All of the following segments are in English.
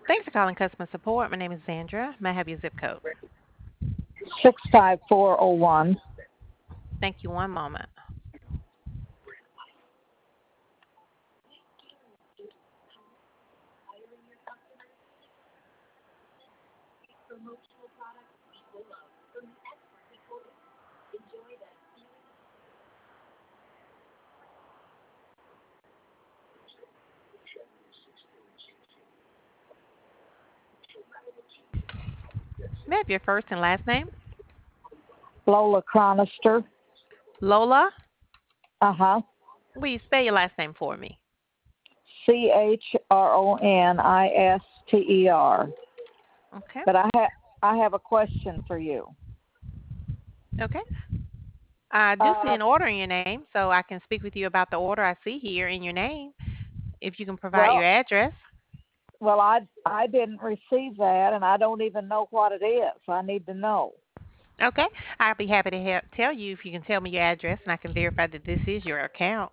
Thanks for calling customer support. My name is Sandra. May I have your zip code? 65401. Thank you. One moment. May I have your first and last name? Lola Chronister. Lola? Uh-huh. Will you spell your last name for me? Chronister. Okay. But I have a question for you. Okay. I do see Uh, an order in your name, so I can speak with you about the order I see here in your name. If you can provide your well, address. I didn't receive that, and I don't even know what it is. I need to know. Okay. I'll be happy to tell you if you can tell me your address and I can verify that this is your account.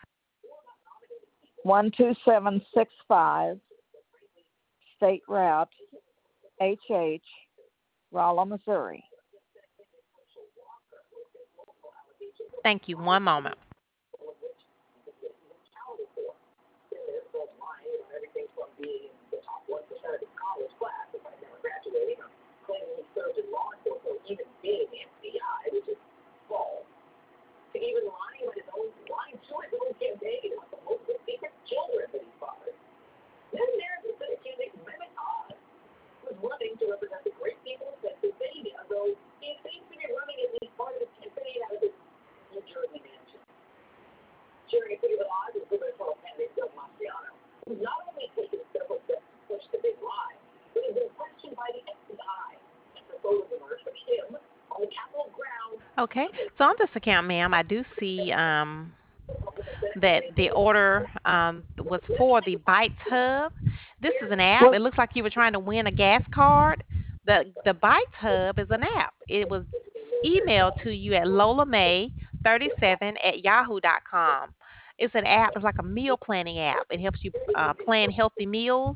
12765 State Route HH, Rolla, Missouri. Thank you. One moment. Okay. So on this account, ma'am, I do see that the order was for the Bites Hub. This is an app. Well, It looks like you were trying to win a gas card. The Bites Hub is an app. It was emailed to you at lolamay37 at yahoo.com. It's an app. It's like a meal planning app. It helps you plan healthy meals.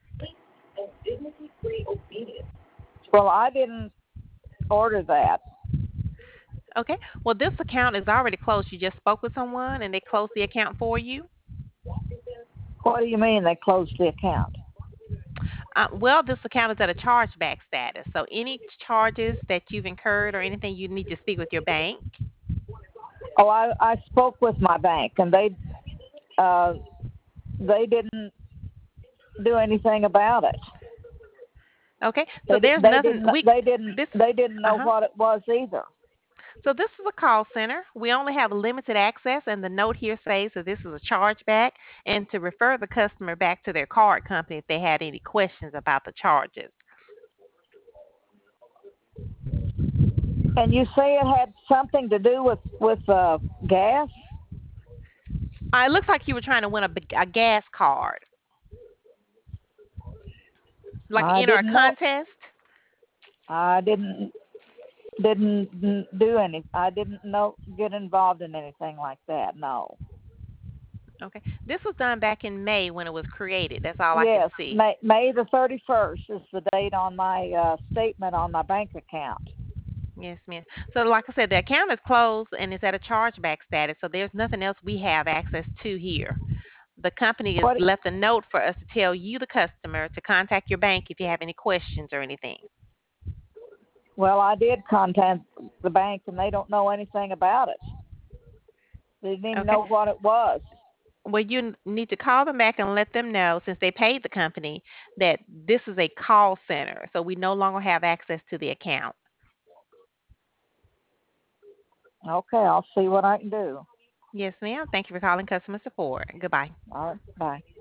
well, I didn't order that. Okay. Well, this account is already closed. You just spoke with someone and they closed the account for you. What do you mean they closed the account? Well, this account is at a chargeback status. So any charges that you've incurred or anything, you need to speak with your bank. Oh, I spoke with my bank, and uh, they didn't do anything about it. Okay. So there's nothing this They didn't know uh-huh. what it was either. So this is a call center. We only have limited access, and the note here says that this is a chargeback and to refer the customer back to their card company if they had any questions about the charges. And you say it had something to do with gas? It looks like you were trying to win a gas card, like I enter a didn't know. contest. I didn't do any. I didn't know get involved in anything like that. No. Okay. This was done back in May when it was created. That's all I can Yes, see. May the 31st is the date on my statement on my bank account. Yes, ma'am. So, like I said, the account is closed and it's at a chargeback status. So, there's nothing else we have access to here. The company has What? left a note for us to tell you, the customer, to contact your bank if you have any questions or anything. Well, I did contact the bank, and they don't know anything about it. They didn't even Okay. know what it was. Well, you need to call them back and let them know, since they paid the company, that this is a call center. So, we no longer have access to the account. Okay, I'll see what I can do. Yes, ma'am. Thank you for calling customer support. Goodbye. All right, bye.